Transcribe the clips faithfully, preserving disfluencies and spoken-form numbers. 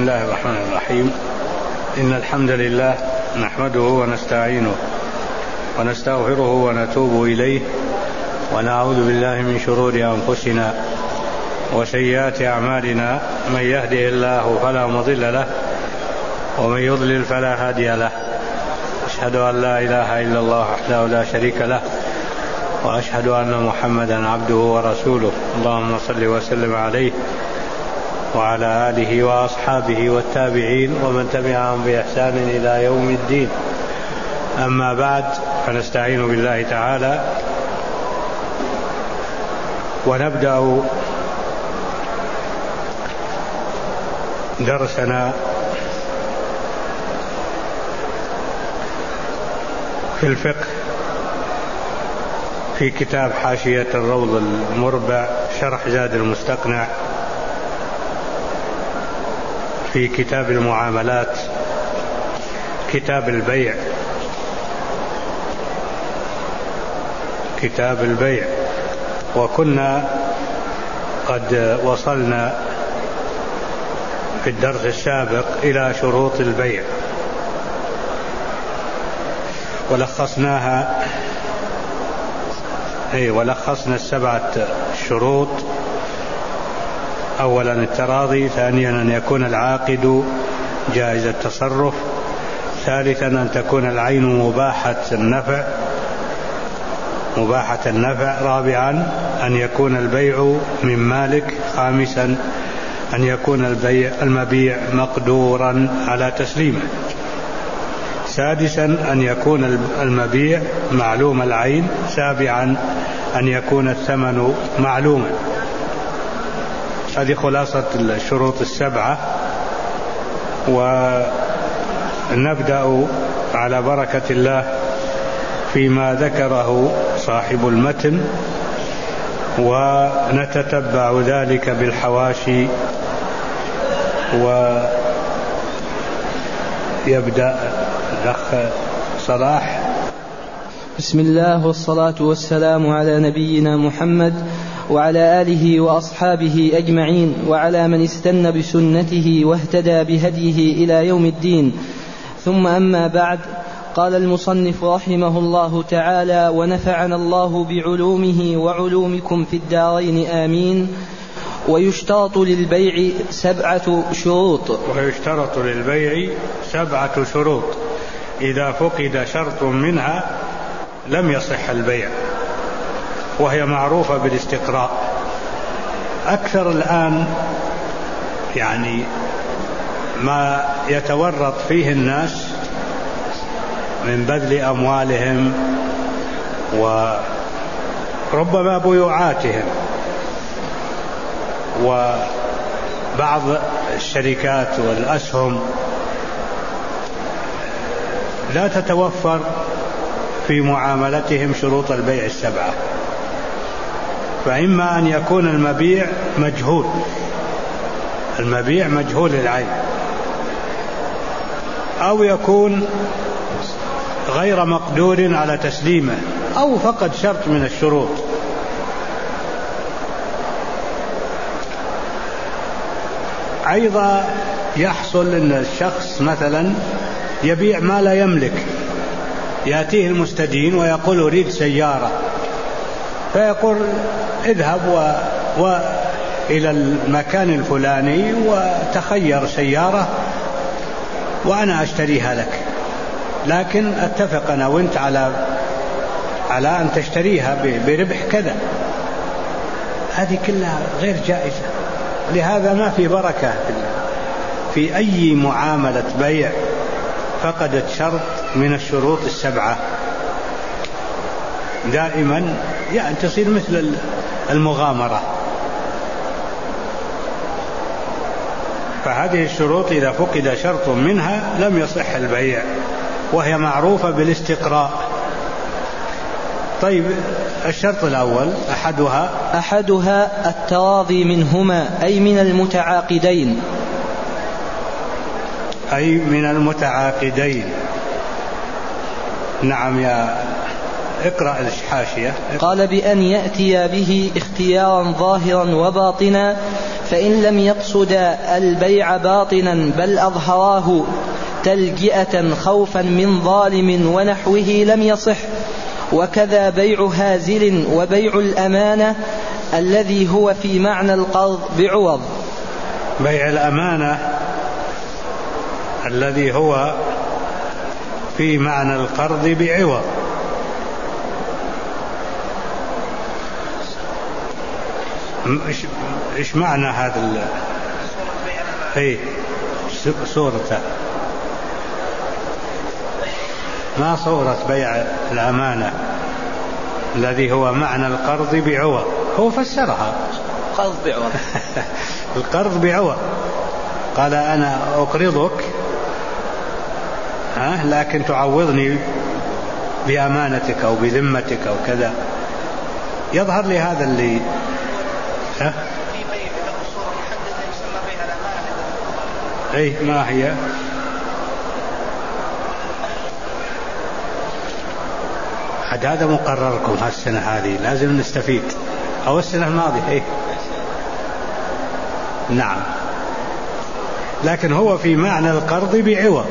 الله الرحمن الرحيم. إن الحمد لله نحمده ونستعينه ونستغفره ونتوب إليه ونعوذ بالله من شرور أنفسنا وسيئات أعمالنا. من يهده الله فلا مضل له ومن يضلل فلا هادي له. أشهد أن لا إله إلا الله وحده لا شريك له وأشهد أن محمدا عبده ورسوله. اللهم صل وسلم عليه وعلى آله وأصحابه والتابعين ومن تبعهم بإحسان إلى يوم الدين. أما بعد، فنستعين بالله تعالى ونبدأ درسنا في الفقه في كتاب حاشية الروض المربع شرح زاد المستقنع في كتاب المعاملات، كتاب البيع كتاب البيع وكنا قد وصلنا في الدرس السابق إلى شروط البيع ولخصناها أي ولخصنا السبعة شروط. أولا التراضي، ثانيا أن يكون العاقد جائز التصرف، ثالثا أن تكون العين مباحة النفع مباحة النفع، رابعا أن يكون البيع من مالك، خامسا أن يكون البيع المبيع مقدورا على تسليمه، سادسا أن يكون المبيع معلوم العين، سابعا أن يكون الثمن معلوما. هذه خلاصة الشروط السبعة، ونبدأ على بركة الله فيما ذكره صاحب المتن ونتتبع ذلك بالحواشي. ويبدأ الأخ صلاح. بسم الله والصلاة والسلام على نبينا محمد وعلى آله وأصحابه أجمعين وعلى من استنى بسنته واهتدى بهديه إلى يوم الدين. ثم أما بعد، قال المصنف رحمه الله تعالى ونفعنا الله بعلومه وعلومكم في الدارين آمين. ويشترط للبيع سبعة شروط ويشترط للبيع سبعة شروط إذا فقد شرط منها لم يصح البيع، وهي معروفة بالاستقراء. أكثر الآن يعني ما يتورط فيه الناس من بذل أموالهم وربما بيوعاتهم، وبعض الشركات والأسهم لا تتوفر في معاملتهم شروط البيع السبعة، فإما أن يكون المبيع مجهول المبيع مجهول العين، أو يكون غير مقدور على تسليمه، أو فقد شرط من الشروط. أيضا يحصل أن الشخص مثلا يبيع ما لا يملك، يأتيه المستدين ويقول أريد سيارة، فيقول اذهب و... و... إلى المكان الفلاني وتخير سيارة وأنا أشتريها لك، لكن أتفق أنا وأنت على على أن تشتريها بربح كذا. هذه كلها غير جائزة، لهذا ما في بركة في أي معاملة بيع فقدت شرط من الشروط السبعة. دائما يعني تصير مثل المغامرة. فهذه الشروط إذا فقد شرط منها لم يصح البيع، وهي معروفة بالاستقراء. طيب، الشرط الأول أحدها أحدها التراضي منهما، أي من المتعاقدين أي من المتعاقدين. نعم، يا اقرأ الحاشية. قال بأن يأتي به اختيارا ظاهرا وباطنا فإن لم يقصدا البيع باطنا بل أظهراه تلجئة خوفا من ظالم ونحوه لم يصح. وكذا بيع هازل وبيع الأمانة الذي هو في معنى القرض بعوض. بيع الأمانة الذي هو في معنى القرض بعوض. إيش معنى هذا ال... إيه صورته ما صورة بيع الأمانة الذي هو معنى القرض بعوض؟ هو فسرها قرض بعوض. القرض بعوض، قال أنا أقرضك ها لكن تعوضني بأمانتك أو بذمتك أو كذا. يظهر لي هذا اللي ها أي ما هي حد هذا مقرركم هالسنة هذه لازم نستفيد أو السنة الماضية إيه؟ نعم، لكن هو في معنى القرض بعوض.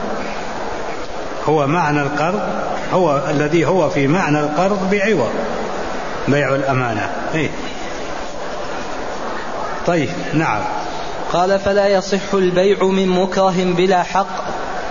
هو معنى القرض هو الذي هو في معنى القرض بعوض بيع الأمانة إيه؟ طيب نعم. قال فلا يصح البيع من مكره بلا حق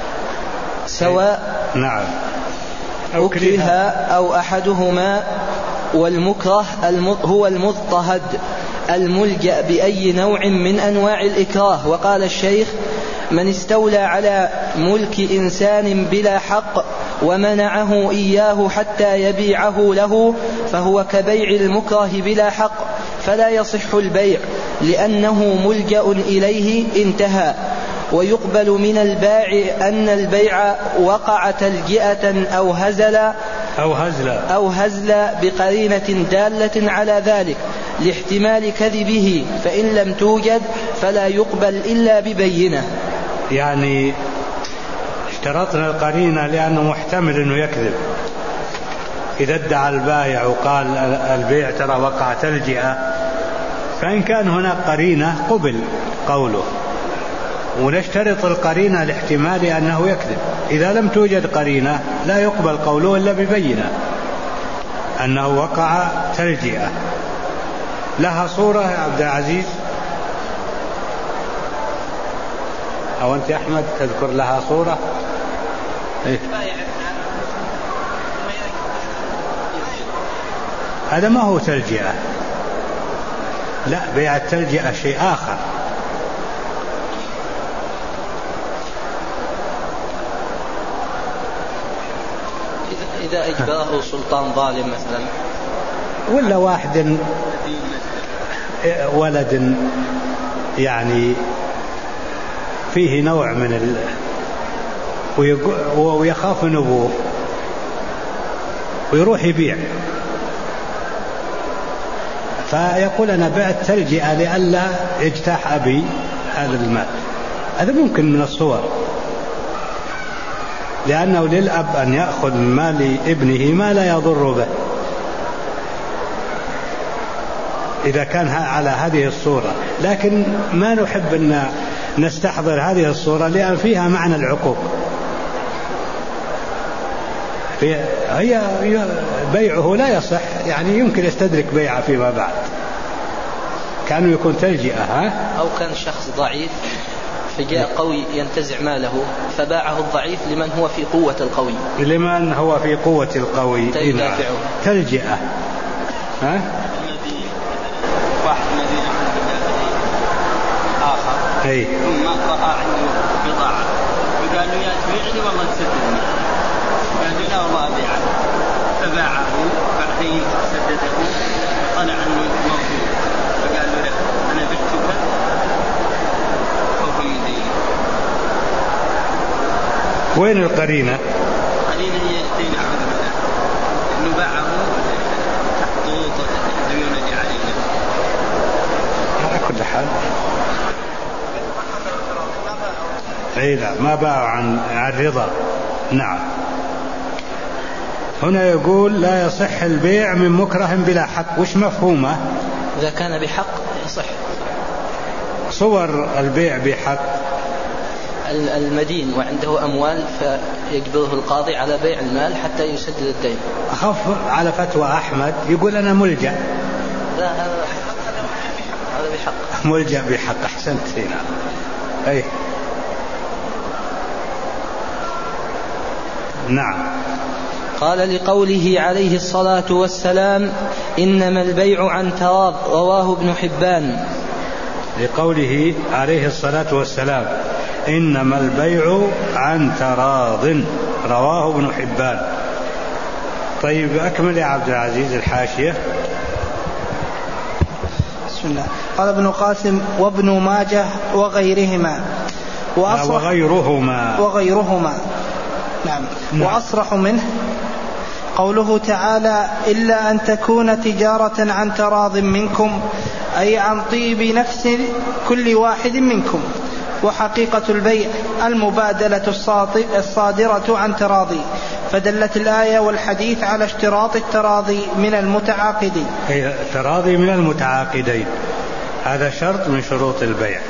سواء إيه؟ نعم أكره أو أحدهما. والمكره هو المضطهد الملجأ بأي نوع من أنواع الإكراه. وقال الشيخ من استولى على ملك إنسان بلا حق ومنعه إياه حتى يبيعه له فهو كبيع المكره بلا حق، فلا يصح البيع لأنه ملجأ إليه انتهى. ويقبل من البائع أن البيع وقع تلجئة أو هزلا أو هزلا أو هزلا بقرينة دالة على ذلك لاحتمال كذبه، فإن لم توجد فلا يقبل إلا ببينة. يعني اشترطنا القرينة لأنه محتمل أنه يكذب. إذا ادعى البائع وقال البيع ترى وقع تلجئة، فإن كان هناك قرينة قبل قوله، ونشترط القرينة لاحتمال أنه يكذب. إذا لم توجد قرينة لا يقبل قوله إلا ببينة أنه وقع تلجئة. لها صورة يا عبد العزيز أو أنت أحمد تذكر لها صورة؟ إيه؟ هذا ما هو تلجئة، لا، بيع التلجئة شيء آخر. إذا أجبره سلطان ظالم مثلا، ولا واحد ولد يعني فيه نوع من ال... ويخاف من أبوه ويروح يبيع، فيقول أنا بعت تلجئة لئلا يجتاح أبي هذا المال. هذا ممكن من الصور، لأنه للأب أن يأخذ من مال ابنه ما لا يضر به إذا كان على هذه الصورة. لكن ما نحب أن نستحضر هذه الصورة لأن فيها معنى العقوق. هي بيعه لا يصح، يعني يمكن يستدرك بيعه فيما بعد، كانوا يكون تلجئة. ها؟ أو كان شخص ضعيف فجاء قوي ينتزع ماله فباعه الضعيف لمن هو في قوة القوي، لمن هو في قوة القوي يدافعه. تلجئة. ها؟ واحد الذي آخر أي ثم رأى عنده بضاعة وقال له يا تبيعني والله تسددني، قال له لا والله أبيعك، فباعه بعدين سدده طلع عنه موجود، فقال له لا أنا بعتك خوفا من ديني. وين القرينة؟ قرينة هي دين أعوذ بالله إنه باعه تحت ضغوط ديون عليه. على كل حال أي لا، ما باعوا عن الرضا. نعم. هنا يقول لا يصح البيع من مكره بلا حق. وش مفهومه؟ إذا كان بحق يصح. صور البيع بحق: المدين وعنده أموال فيجبره القاضي على بيع المال حتى يسدد الدين. أخف على فتوى أحمد يقول أنا ملجأ. لا هذا بحق. ملجأ بحق. أحسنت هنا. أي نعم. قال: لقوله عليه الصلاة والسلام: إنما البيع عن تراض، رواه ابن حبان. لقوله عليه الصلاة والسلام: إنما البيع عن تراض، رواه ابن حبان. طيب أكمل يا عبد العزيز الحاشية. بسم الله. قال ابن قاسم: وابن ماجه وغيرهما وغيرهما وغيرهما نعم. نعم. وأصرح منه قوله تعالى: إلا أن تكون تجارة عن تراض منكم، أي عن طيب نفس كل واحد منكم. وحقيقة البيع المبادلة الصادرة عن تراضي، فدلت الآية والحديث على اشتراط التراضي من المتعاقدين. التراضي من المتعاقدين هذا شرط من شروط البيع.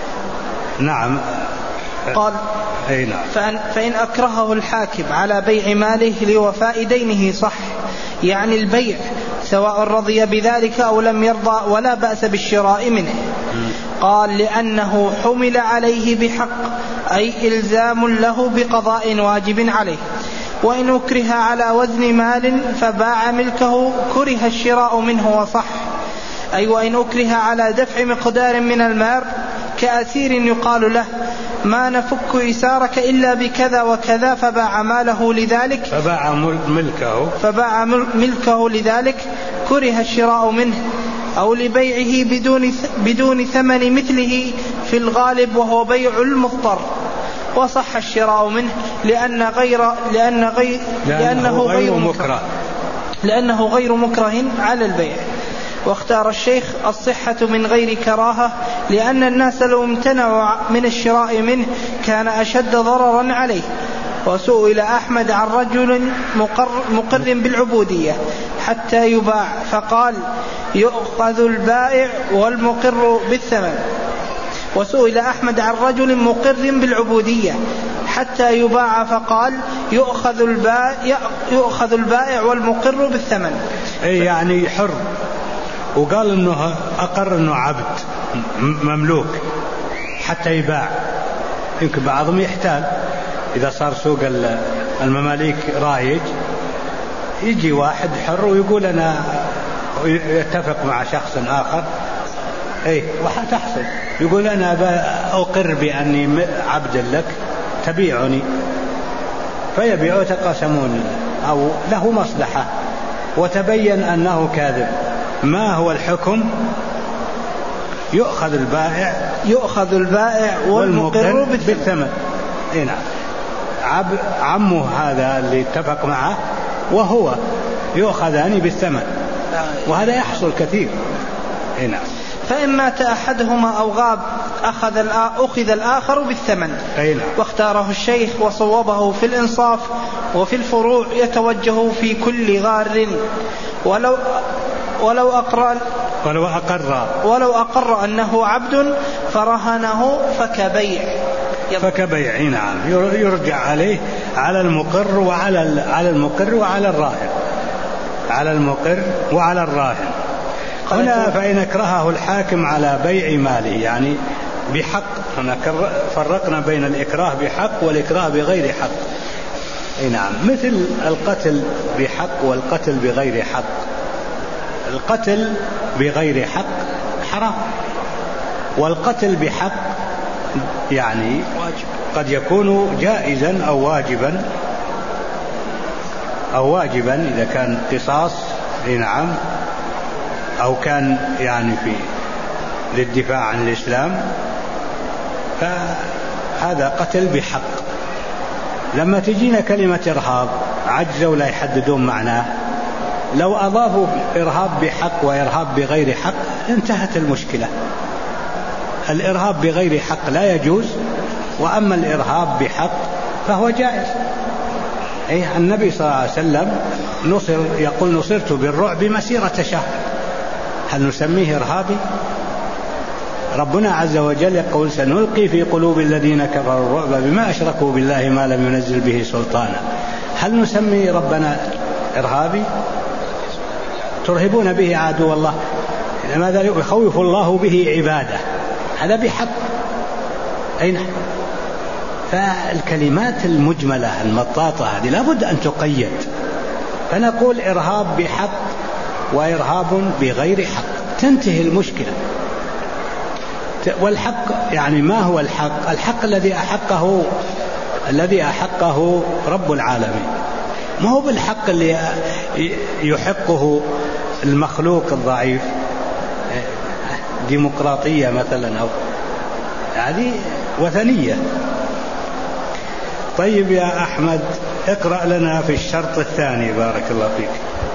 نعم. قال: أي نعم. فإن, فإن أكرهه الحاكم على بيع ماله لوفاء دينه صح، يعني البيع سواء رضي بذلك أو لم يرضى، ولا بأس بالشراء منه. قال: لأنه حمل عليه بحق، أي إلزام له بقضاء واجب عليه. وإن أكره على وزن مال فباع ملكه كره الشراء منه وصح، أي وإن أكره على دفع مقدار من المال كأسير يقال له: ما نفك إسارك إلا بكذا وكذا، فباع ماله لذلك فباع ملكه فباع ملكه لذلك كره الشراء منه. أو لبيعه بدون بدون ثمن مثله في الغالب، وهو بيع المضطر، وصح الشراء منه لأن غير لأن غير لأنه غير مكره لأنه غير مكره على البيع. واختار الشيخ الصحة من غير كراهة، لأن الناس لو امتنعوا من الشراء منه كان أشد ضررا عليه. وسئل أحمد عن رجل مقر, مقر بالعبودية حتى يباع فقال: يؤخذ البائع والمقر بالثمن. وسئل أحمد عن رجل مقر بالعبودية حتى يباع فقال: يؤخذ البائع, يؤخذ البائع والمقر بالثمن. أي يعني حر، وقال إنه أقر إنه عبد مملوك حتى يباع. يمكن بعضهم يحتال إذا صار سوق المماليك رايج، يجي واحد حر ويقول أنا يتفق مع شخص آخر، أي وحتحصل يقول أنا أقر بأني عبد لك تبيعني، فيبيع وتقاسمون، أو له مصلحة وتبين أنه كاذب. ما هو الحكم؟ يؤخذ البائع يؤخذ البائع والمقر بالثمن. إيه نعم. عب عمه هذا اللي اتفق معه وهو يؤخذان بالثمن، وهذا يحصل كثير. إيه نعم. فإن مات أحدهما أو غاب أخذ أخذ الآخر بالثمن. أي نعم. واختاره الشيخ وصوبه في الإنصاف، وفي الفروع يتوجه في كل غار. ولو ولو أقر ولو أقر ولو أقر أنه عبد فرهنه فكبيع فكبيع. نعم. يرجع عليه على المقر وعلى على المقر وعلى الراهن على المقر وعلى الراهن. هنا فإن اكرهه الحاكم على بيع ماله يعني بحق. هنا فرقنا بين الإكراه بحق والإكراه بغير حق. أي نعم. مثل القتل بحق والقتل بغير حق. القتل بغير حق حرام، والقتل بحق يعني قد يكون جائزا أو واجبا أو واجبا إذا كان قصاص. نعم. أو كان يعني في للدفاع عن الإسلام، فهذا قتل بحق. لما تجينا كلمة إرهاب عجزوا لا يحددون معناه. لو أضافوا إرهاب بحق وإرهاب بغير حق انتهت المشكلة. الإرهاب بغير حق لا يجوز، وأما الإرهاب بحق فهو جائز. أي النبي صلى الله عليه وسلم نصر يقول: نصرت بالرعب مسيرة شهر. هل نسميه إرهابي؟ ربنا عز وجل يقول سنلقي في قلوب الذين كفروا الرعب بما أشركوا بالله ما لم ينزل به سلطانا. هل نسمي ربنا إرهابي؟ ترهبون به عدو الله، ماذا يخوف الله به عباده، هذا بحق. أين فالكلمات المجملة المطاطة هذه لابد أن تقيد، فنقول إرهاب بحق وإرهاب بغير حق، تنتهي المشكلة. والحق يعني ما هو الحق؟ الحق الذي أحقه الذي أحقه رب العالمين، ما هو بالحق اللي يحقه المخلوق الضعيف، ديمقراطية مثلا أو هذه وثنية. طيب يا أحمد اقرأ لنا في الشرط الثاني بارك الله فيك.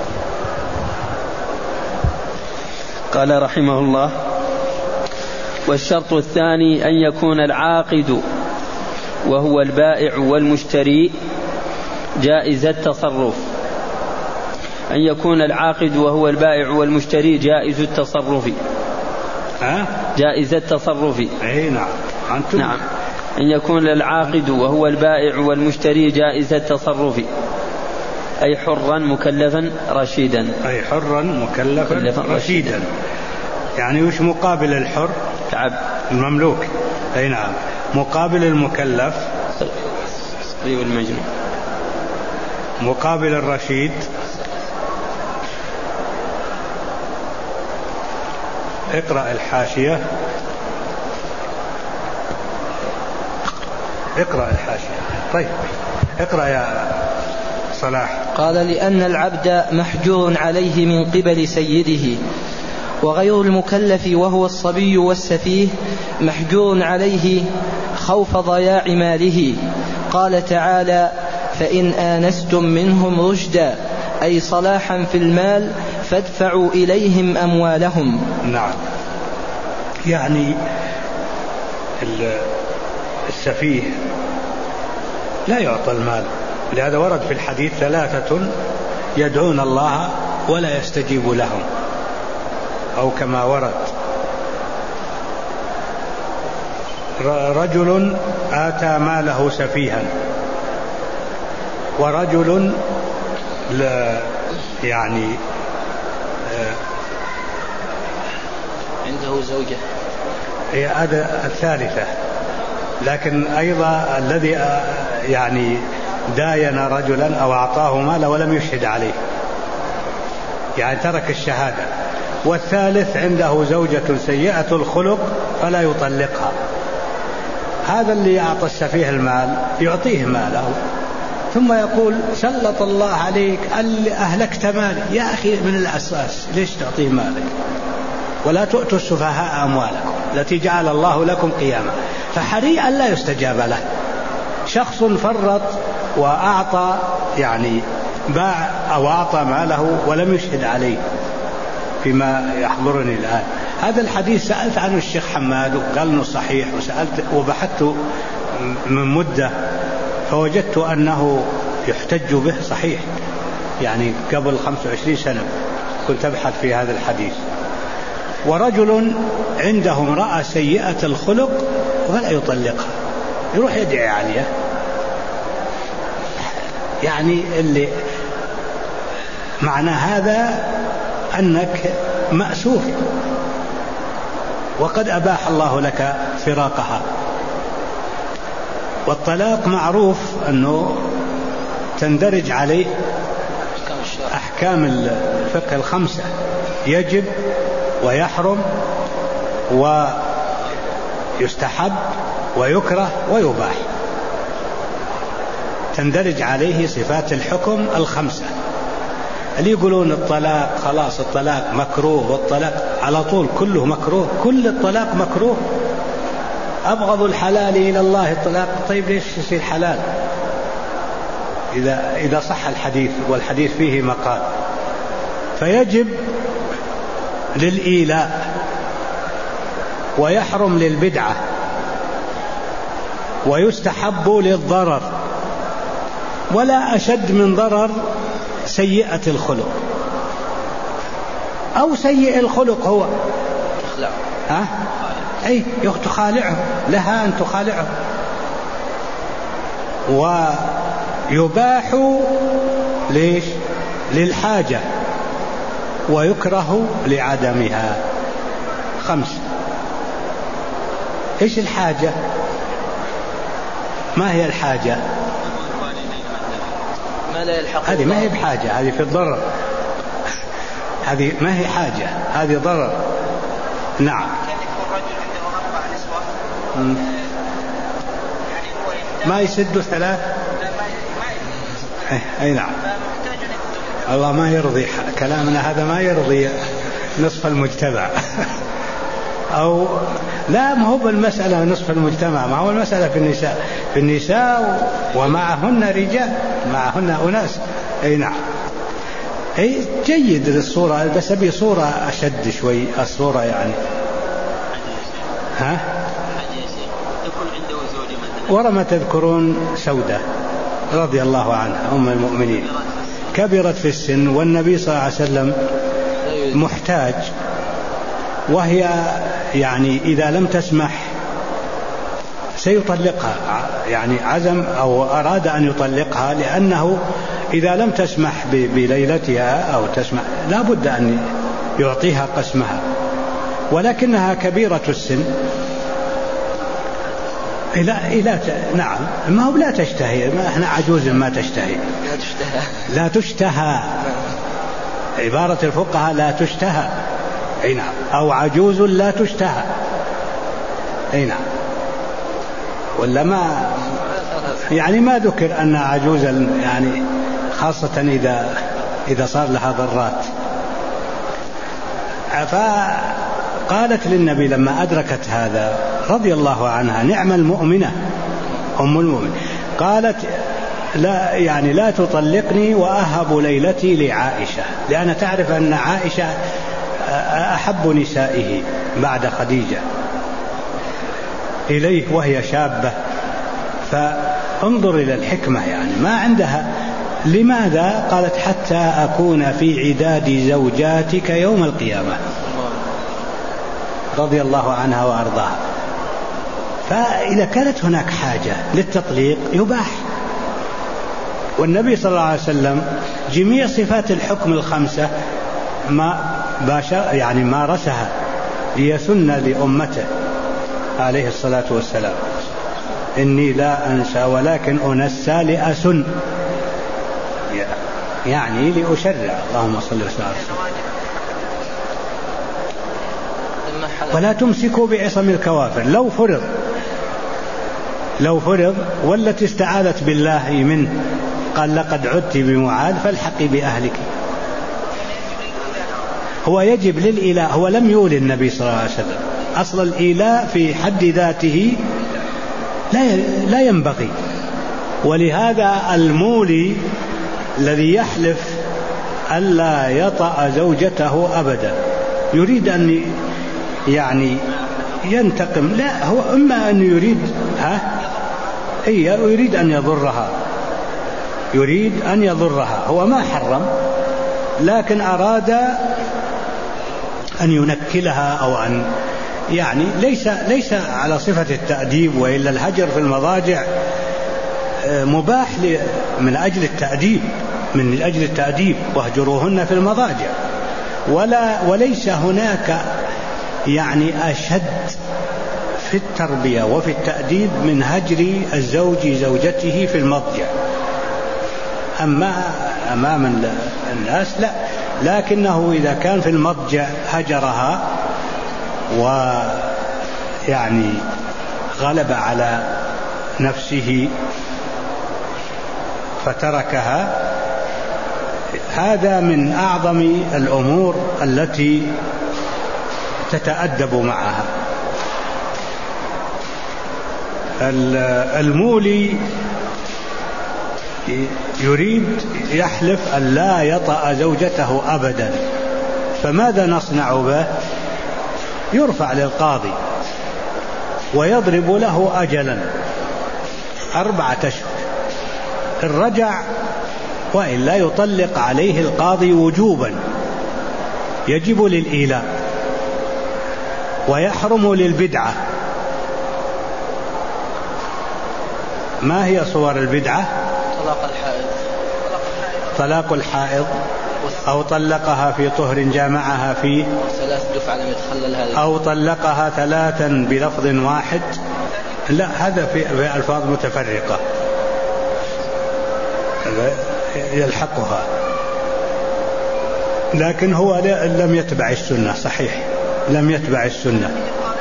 قال رحمه الله: والشرط الثاني أن يكون العاقد وهو البائع والمشتري جائز التصرف. أن يكون العاقد وهو البائع والمشتري جائز التصرف. ها؟ جائز التصرف. أي نعم. أنتم. نعم. أن يكون العاقد وهو البائع والمشتري جائز التصرف، أي حرا مكلفا رشيدا. أي حرا مكلفا, مكلفا رشيدا. رشيدا يعني وش مقابل الحر؟ العبد المملوك. أي نعم. مقابل المكلف أيوة المجنون. مقابل الرشيد اقرأ الحاشية. اقرأ الحاشية. طيب اقرأ يا صلاح. قال: لأن العبد محجور عليه من قبل سيده، وغير المكلف وهو الصبي والسفيه محجور عليه خوف ضياع ماله. قال تعالى: فإن آنستم منهم رشدا، أي صلاحا في المال، فادفعوا إليهم أموالهم. نعم. يعني السفيه لا يعطى المال، لهذا ورد في الحديث: ثلاثة يدعون الله ولا يستجيب لهم، أو كما ورد: رجل آتى ماله سفيها، ورجل لا يعني عنده زوجة، هي هذا الثالثة. لكن أيضا الذي يعني داين رجلا أو أعطاه مالا ولم يشهد عليه، يعني ترك الشهادة. والثالث عنده زوجة سيئة الخلق فلا يطلقها. هذا اللي يعطى السفيه المال يعطيه ماله ثم يقول: سلط الله عليك أهلكت مالي. يا أخي من الأساس ليش تعطيه مالك؟ ولا تؤتوا السفهاء أموالكم التي جعل الله لكم قياما. فحري لا يستجاب له. شخص فرط وأعطى يعني باع أو أعطى ماله ولم يشهد عليه فيما يحضرني الآن. هذا الحديث سألت عنه الشيخ حماد وقال إنه صحيح، وسألت وبحثت من مدة فوجدت أنه يحتج به صحيح، يعني قبل خمسة وعشرين سنة كنت أبحث في هذا الحديث. ورجل عنده امرأة سيئة الخلق ولا يطلقها، يروح يدعي عليها. يعني اللي معنى هذا أنك مأسوف، وقد أباح الله لك فراقها. والطلاق معروف أنه تندرج عليه أحكام الفقه الخمسة: يجب ويحرم ويستحب ويكره ويباح. تندرج عليه صفات الحكم الخمسة. اللي يقولون الطلاق خلاص الطلاق مكروه، والطلاق على طول كله مكروه، كل الطلاق مكروه. أبغض الحلال إلى الله الطلاق. طيب ليش يصير حلال إذا, إذا صح الحديث، والحديث فيه مقال؟ فيجب للإيلاء، ويحرم للبدعة، ويستحب للضرر. ولا أشد من ضرر سيئة الخلق أو سيء الخلق هو إخلاع. ها؟ أي تخالعه، لها أن تخالعه. ويباح ليش؟ للحاجة، ويكره لعدمها. خمس. إيش الحاجة؟ ما هي الحاجة؟ ما لا يلحق. هذه ما هي بحاجة، هذه في الضرر، هذه ما هي حاجة، هذه ضرر. نعم. ما يسد ثلاث. أي نعم. الله ما يرضي كلامنا هذا، ما يرضي نصف المجتمع. أو لا، ما هو بالمسألة نصف المجتمع، ما هو المسألة في النساء، في النساء ومعهن رجال، معهن أناس. أي نعم. أي جيد الصورة، بس أبي صورة أشد شوي الصورة يعني. ها؟ ورا ما تذكرون سودة رضي الله عنها أم المؤمنين، كبرت في السن والنبي صلى الله عليه وسلم محتاج، وهي يعني إذا لم تسمح سيطلقها، يعني عزم أو أراد أن يطلقها، لأنه إذا لم تسمح بليلتها أو تسمح لا بد أن يعطيها قسمها، ولكنها كبيرة السن. لا لا نعم، ما هو لا تشتهي، ما احنا عجوز ما تشتهي، لا تشتهى، لا تشتهى، عبارة الفقهاء لا تشتهى. اي نعم. او عجوز لا تشتهى. اي نعم. ولا ما يعني ما ذكر ان عجوزا، يعني خاصة اذا اذا صار لها ضرات. فقالت للنبي لما أدركت هذا رضي الله عنها، نعم المؤمنة أم المؤمن، قالت لا يعني لا تطلقني وأهب ليلتي لعائشة، لأن تعرف أن عائشة أحب نسائه بعد خديجة إليه وهي شابة. فانظر إلى الحكمة، يعني ما عندها. لماذا؟ قالت حتى أكون في عداد زوجاتك يوم القيامة، رضي الله عنها وأرضاها. فإذا كانت هناك حاجة للتطليق يباح. والنبي صلى الله عليه وسلم جميع صفات الحكم الخمسة ما باشر يعني مارسها ليسن لأمته عليه الصلاة والسلام. إني لا أنسى ولكن أنسى لأسن، يعني لأشرع. اللهم صل وسلم. ولا تمسكوا بعصم الكوافر. لو فرض لو فرض والتي استعاذت بالله منه قال لقد عدت بمعاذ فالحقي بأهلك. هو يجب للإله، هو لم يولي النبي صلى الله عليه وسلم. أصل الإله في حد ذاته لا لا ينبغي، ولهذا المولي الذي يحلف ألا يطأ زوجته أبدا يريد أن يعني ينتقم. لا، هو إما أن يريد ها هي يريد أن يضرها، يريد أن يضرها. هو ما حرم، لكن أراد أن ينكلها أو أن يعني ليس ليس على صفة التأديب، وإلا الهجر في المضاجع مباح من أجل التأديب، من أجل التأديب واهجروهن في المضاجع. ولا وليس هناك يعني أشد في التربية وفي التأديب من هجر الزوج زوجته في المضجع. أما أمام الناس لا، لكنه إذا كان في المضجع هجرها ويعني غلب على نفسه فتركها، هذا من أعظم الأمور التي تتأدب معها. المولي يريد يحلف أن لا يطأ زوجته أبدا، فماذا نصنع به؟ يرفع للقاضي ويضرب له أجلا أربعة أشهر، إن رجع وإلا يطلق عليه القاضي وجوبا، يجب للإيلاء. ويحرم للبدعة. ما هي صور البدعة؟ طلاق الحائض طلاق الحائض أو طلقها في طهر جامعها فيه ثلاث دفع لم يتخلل هذه، أو طلقها ثلاثا بلفظ واحد. لا، هذا في ألفاظ متفرقة يلحقها، لكن هو لم يتبع السنة. صحيح لم يتبع السنة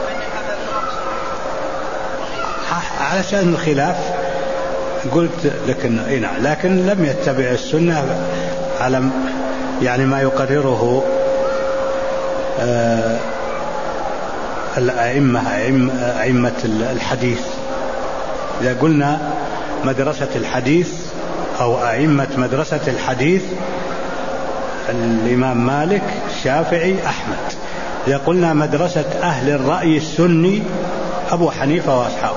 علشان الخلاف قلت لكن إيه، لكن لم يتبع السنة على يعني ما يقرره آه الأئمة أئمة الحديث. إذا قلنا مدرسة الحديث أو أئمة مدرسة الحديث الإمام مالك، الشافعي، أحمد. إذا قلنا مدرسة أهل الرأي السني أبو حنيفة وأصحابه.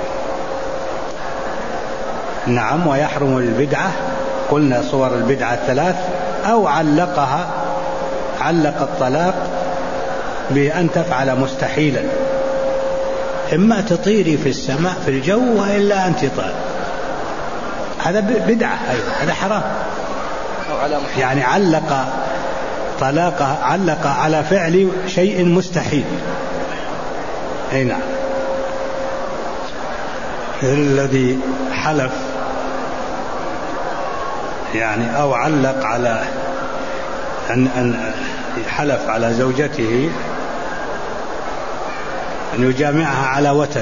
نعم. ويحرم البدعة، قلنا صور البدعة الثلاث، أو علقها علق الطلاق بأن تفعل مستحيلا، إما تطيري في السماء في الجو وإلا أنت طال، هذا بدعة، هذا حرام. يعني علق طلاقه علق على فعل شيء مستحيل. أي نعم. الذي حلف يعني أو علق على أن أن حلف على زوجته أن يجامعها على وتد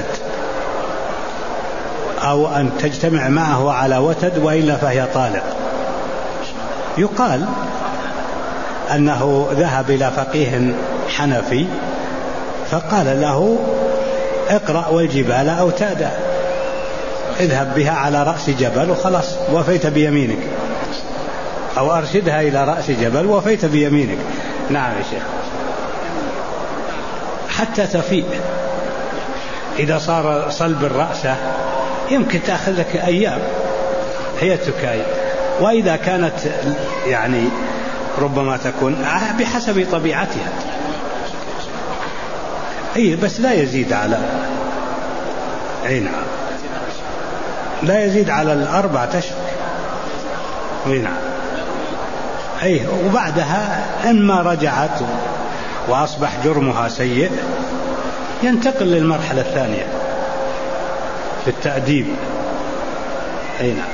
أو أن تجتمع معه على وتد وإلا فهي طالق، يقال أنه ذهب إلى فقيه حنفي فقال له اقرأ والجبال أوتادا، اذهب بها على رأس جبل وخلاص وفيت بيمينك، أو أرشدها إلى رأس جبل وفيت بيمينك. نعم يا شيخ. حتى تفيء، إذا صار صلب الرأس يمكن تأخذ لك أيام هي تكاي، وإذا كانت يعني ربما تكون بحسب طبيعتها. أي بس لا يزيد على أي نعم لا يزيد على الأربعة أشهر. أي نعم. أي وبعدها إما رجعت وأصبح جرمها سيء ينتقل للمرحلة الثانية في التأديب. أي نعم.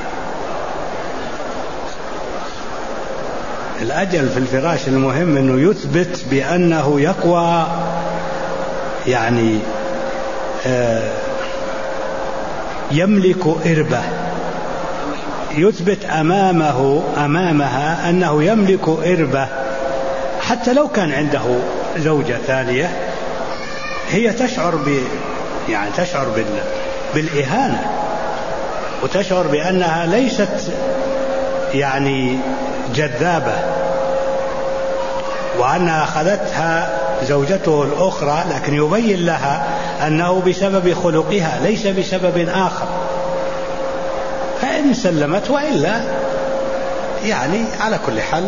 الأجل في الفراش المهم أنه يثبت بأنه يقوى، يعني آه يملك إربة، يثبت أمامه أمامها أنه يملك إربة، حتى لو كان عنده زوجة ثانية هي تشعر ب يعني تشعر بال بالإهانة، وتشعر بأنها ليست يعني جذابة، وأنها أخذتها زوجته الأخرى، لكن يبين لها أنه بسبب خلقها ليس بسبب آخر، فإن سلمت وإلا يعني على كل حال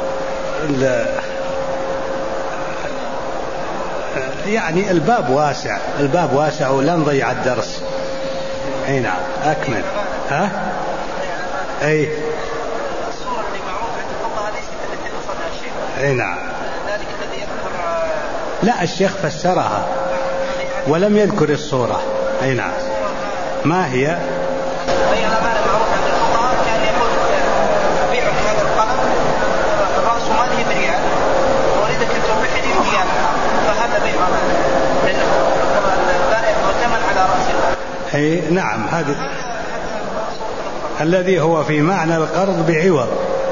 يعني الباب واسع، الباب واسع ولا نضيع الدرس. أي نعم. أكمل. ها؟ أي الصورة اللي معروفة عند الفقهاء ليست التي قصدها الشيخ. أي نعم. ذلك الذي يذكر. لا، الشيخ فسرها ولم يذكر الصورة. أي نعم. ما هي؟ هي الأمانة معروفة عند الفقهاء، كان يقول أبيعك هذا القلم رأس ماله بريال وأريدك أن تربحني بريال، فهذا بيع أمانة لأنه البائع مؤتمن على رأس المال. أي نعم. هذا الذي هو في معنى القرض بعوض.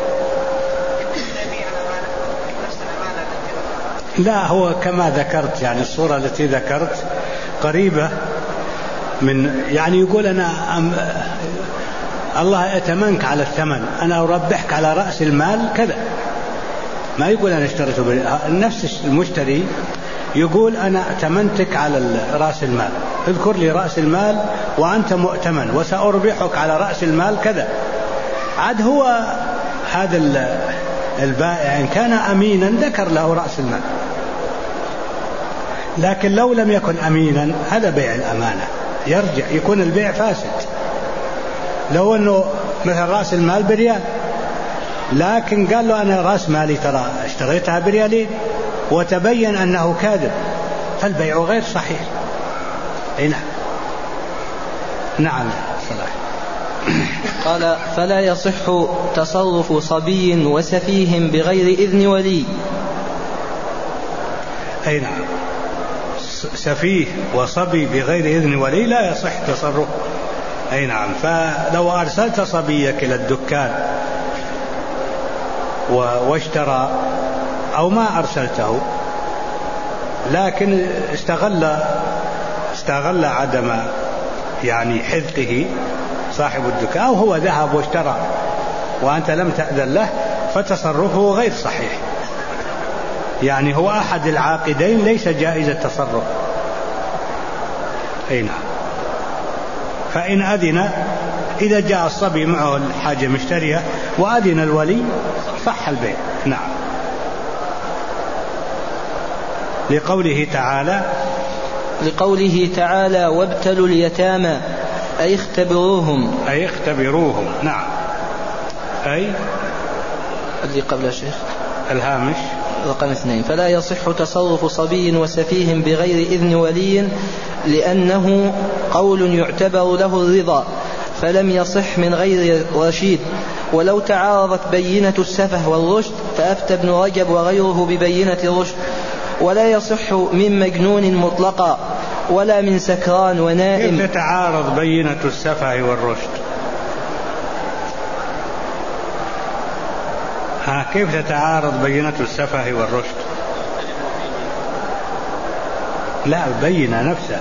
لا، هو كما ذكرت، يعني الصورة التي ذكرت قريبة من، يعني يقول أنا أم الله أتمنك على الثمن، أنا أربحك على رأس المال كذا، ما يقول أنا اشتريته. نفس المشتري يقول أنا أتمنتك على رأس المال، اذكر لي رأس المال وأنت مؤتمن وسأربحك على رأس المال كذا. عاد هو هذا البائع إن كان أمينا ذكر له رأس المال، لكن لو لم يكن أمينا هذا بيع الأمانة يرجع يكون البيع فاسد. لو أنه مثل رأس المال بريال لكن قال له أنا رأس مالي ترى اشتريتها بريالين وتبين أنه كاذب فالبيع غير صحيح. نعم نعم صلاح. قال فلا يصح تصرف صبي وسفيه بغير إذن ولي. أي نعم سفيه وصبي بغير إذن ولي لا يصح تصرف. أي نعم. فلو أرسلت صبيك إلى الدكان واشترى أو ما أرسلته لكن استغل استغل عدم يعني حذقه صاحب الدكان أو هو ذهب واشترى وأنت لم تأذن له فتصرفه غير صحيح. يعني هو أحد العاقدين ليس جائز التصرف. أي نعم. فإن أذن إذا جاء الصبي معه الحاجة مشترية وأذن الولي صح البيع. نعم. لقوله تعالى لقوله تعالى وابتلوا اليتامى أي اختبروهم أي اختبروهم. نعم. أي اللي قبل الشيخ الهامش رقم اثنين فلا يصح تصرف صبي وسفيه بغير إذن ولي لأنه قول يعتبر له الرضا فلم يصح من غير رشيد. ولو تعارضت بينة السفه والرشد فأفتى ابن رجب وغيره ببينة الرشد. ولا يصح من مجنون مطلقا ولا من سكران ونائم. كيف تتعارض بينة السفه والرشد؟ ها كيف تتعارض بينة السفه والرشد؟ لا بينة نفسه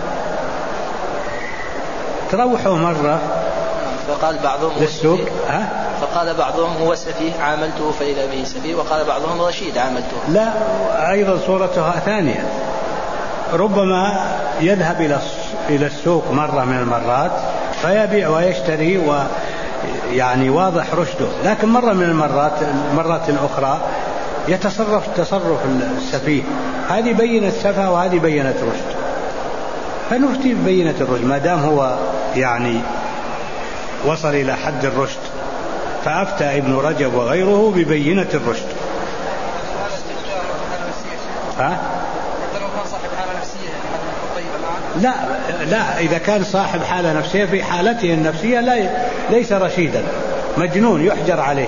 تروحوا مرة فقال بعضهم للسوق ها؟ فقال بعضهم هو سفيه عاملته فإذا به سفيه وقال بعضهم رشيد عاملته. لا أيضا صورتها ثانية ربما يذهب إلى إلى السوق مرة من المرات فيبيع ويشتري ويعني واضح رشده لكن مرة من المرات المرات الأخرى يتصرف تصرف السفيه. هذه بينة سفه وهذه بينة رشد فنفتي ببينة الرشد ما دام هو يعني وصل إلى حد الرشد. فأفتى ابن رجب وغيره ببينة الرشد. ها؟ لا لا إذا كان صاحب حالة نفسية في حالته النفسية لا ليس رشيدا مجنون يحجر عليه.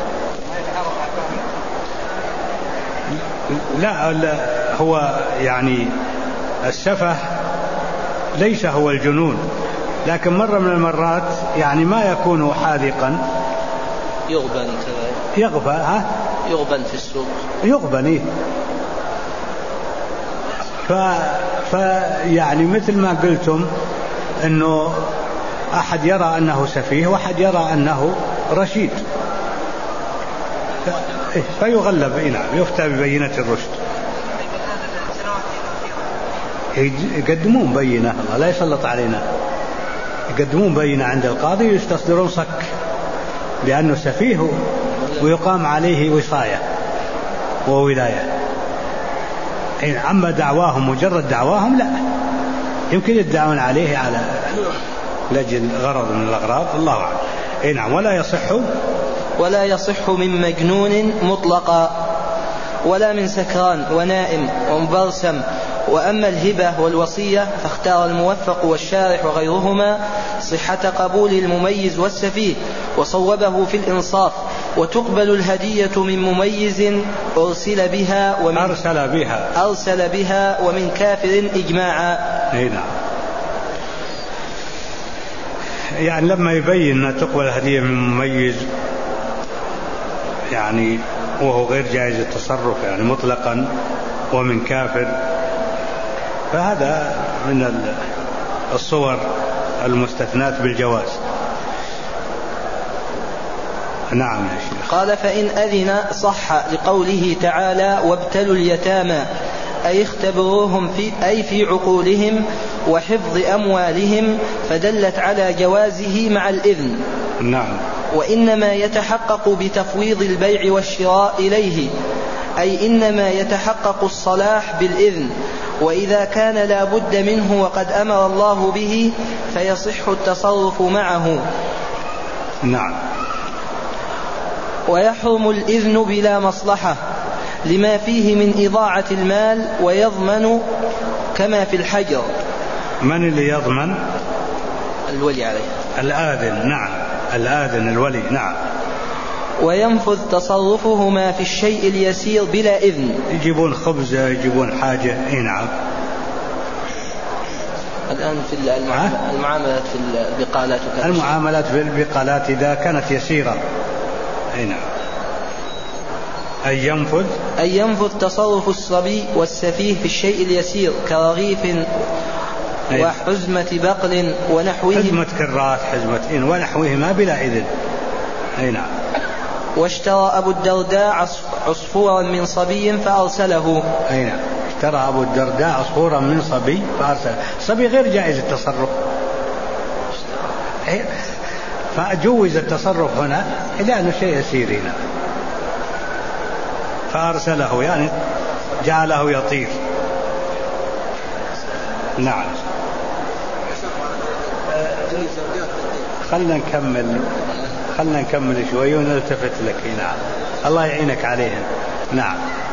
لا, لا هو يعني السفه ليس هو الجنون لكن مرة من المرات يعني ما يكون حاذقا يغبن يغبن ها يغبن في السوق يغبن إيه؟ ف فيعني مثل ما قلتم انه احد يرى انه سفيه واحد يرى انه رشيد فيغلب. نعم يفتى ببينة الرشد. يقدمون بينة الله لا يسلط علينا يقدمون بينة عند القاضي يستصدرون صك لأنه سفيه ويقام عليه وصاية وولاية. أما دعواهم مجرد دعواهم لا يمكن يدعون عليه على لجل غرض من الأغراض الله أعلم. أي نعم. ولا يصح ولا يصح من مجنون مطلقا ولا من سكران ونائم ومبرسم. وأما الهبة والوصية فاختار الموفق والشارح وغيرهما صحة قبول المميز والسفيه وصوبه في الإنصاف. وتقبل الهدية من مميز أرسل بها ومن أرسل بها أرسل بها ومن كافر إجماعا. أي نعم. يعني لما يبين أن تقبل الهدية من مميز يعني وهو غير جائز التصرف يعني مطلقا ومن كافر فهذا من الصور المستثنات بالجواز. نعم يا شيخ. قال فإن أذن صح لقوله تعالى وابتلوا اليتامى أي اختبروهم في أي في عقولهم وحفظ أموالهم فدلت على جوازه مع الإذن. نعم. وإنما يتحقق بتفويض البيع والشراء إليه أي إنما يتحقق الصلاح بالإذن وإذا كان لا بد منه وقد أمر الله به فيصح التصرف معه. نعم. ويحرم الإذن بلا مصلحة لما فيه من إضاعة المال ويضمن كما في الحجر. من اللي يضمن؟ الولي عليه. الآذن. نعم الآذن الولي. نعم. وينفذ تصرفهما في الشيء اليسير بلا إذن. يجيبون خبز يجيبون حاجة. اي نعم. الآن في المعاملات في البقالات المعاملات في البقالات إذا كانت يسيرة. اي نعم. أن ينفذ أن ينفذ تصرف الصبي والسفيه في الشيء اليسير كرغيف وحزمة بقل ونحوه. حزمة كراث حزمة إن ونحوهما بلا إذن. أي نعم. واشترى أبو الدرداء عصفورا من صبي فأرسله. أي نعم. اشترى أبو الدرداء عصفورا من صبي فأرسله. صبي غير جائز التصرف، فجوز التصرف هنا لأنه شيء يسير هنا. فأرسله يعني جعله يطير. نعم. خلنا نكمل خلنا نكمل شوي ونلتفت لك. نعم. الله يعينك عليهم. نعم.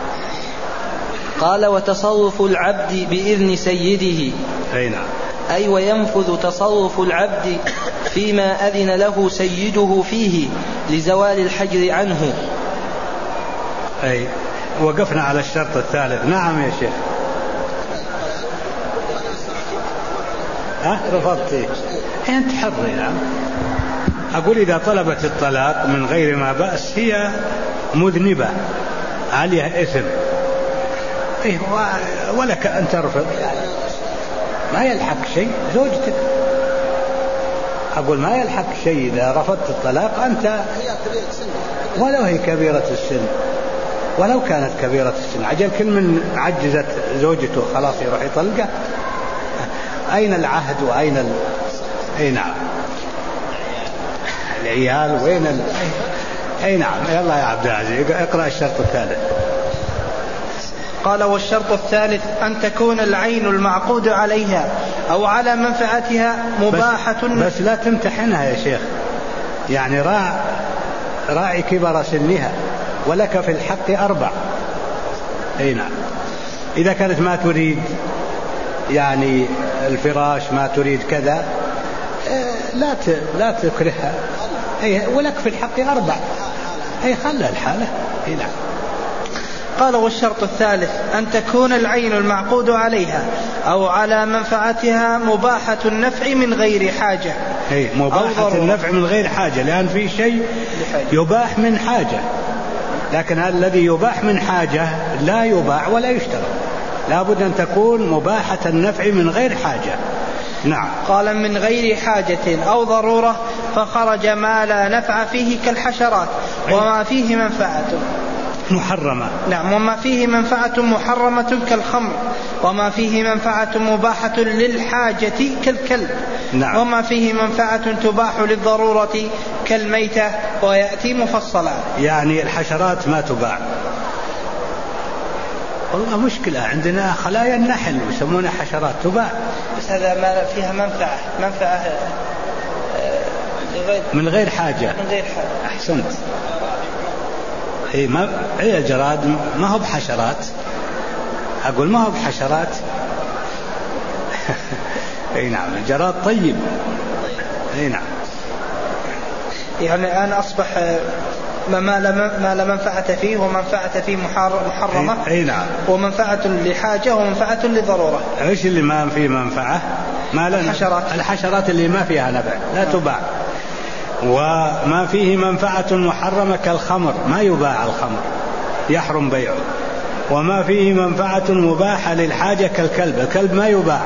قال وتصرف العبد بإذن سيده. أي نعم. أي وينفذ تصرف العبد فيما أذن له سيده فيه لزوال الحجر عنه. أي وقفنا على الشرط الثالث. نعم يا شيخ. ها رفضتي؟ أنت حر. نعم. أقول إذا طلبت الطلاق من غير ما بأس هي مذنبة عليها إثم. إيه ولك أن ترفض، ما يلحق شيء زوجتك. أقول ما يلحق شيء إذا رفضت الطلاق أنت، ولو هي كبيرة السن، ولو كانت كبيرة السن. عجل كل من عجزت زوجته خلاص يروح يطلقه. أين العهد وأين ال... أي نعم العيال وين ال... أي نعم. يلا يا عبد العزيز اقرأ الشرط الثالث. قال والشرط الثالث أن تكون العين المعقود عليها أو على منفعتها مباحة. بس, بس لا تمتحنها يا شيخ، يعني راع راعي كبر سنها ولك في الحق أربع. أي نعم. إذا كانت ما تريد يعني الفراش ما تريد كذا لا لا تكرهها. أي ولك في الحق أربع. أي خلها الحالة. أي نعم. قال والشرط الثالث أن تكون العين المعقود عليها أو على منفعتها مباحة النفع من غير حاجة. أي مباحة النفع من غير حاجة، لأن في شيء يباح من حاجة، لكن الذي يباح من حاجة لا يباع ولا يشترى، لا بد أن تكون مباحة النفع من غير حاجة. نعم. قال من غير حاجة أو ضرورة فخرج ما لا نفع فيه كالحشرات وما فيه منفعة محرمة. نعم. وما فيه منفعة محرمة كالخمر وما فيه منفعة مباحة للحاجة كالكلب. نعم. وما فيه منفعة تباح للضرورة كالميتة ويأتي مفصلا. يعني الحشرات ما تباع. والله مشكلة عندنا خلايا النحل يسمونها حشرات تباع، بس هذا ما فيها منفعة منفعة من غير حاجة. من غير حاجة. أحسنت. هي ما هي الجراد ما هو بحشرات. أقول ما هو بحشرات. أي نعم. الجراد طيب. أي نعم. يعني الآن أصبح ما ما لا منفعة فيه ومنفعة فيه محرمة. أي نعم. ومنفعة لحاجة ومنفعة لضرورة. إيش اللي ما فيه منفعة؟ ما الحشرات. الحشرات اللي ما فيها نفع لا تباع. وما فيه منفعة محرمة كالخمر ما يباع الخمر يحرم بيعه. وما فيه منفعة مباحة للحاجة كالكلب، الكلب ما يباع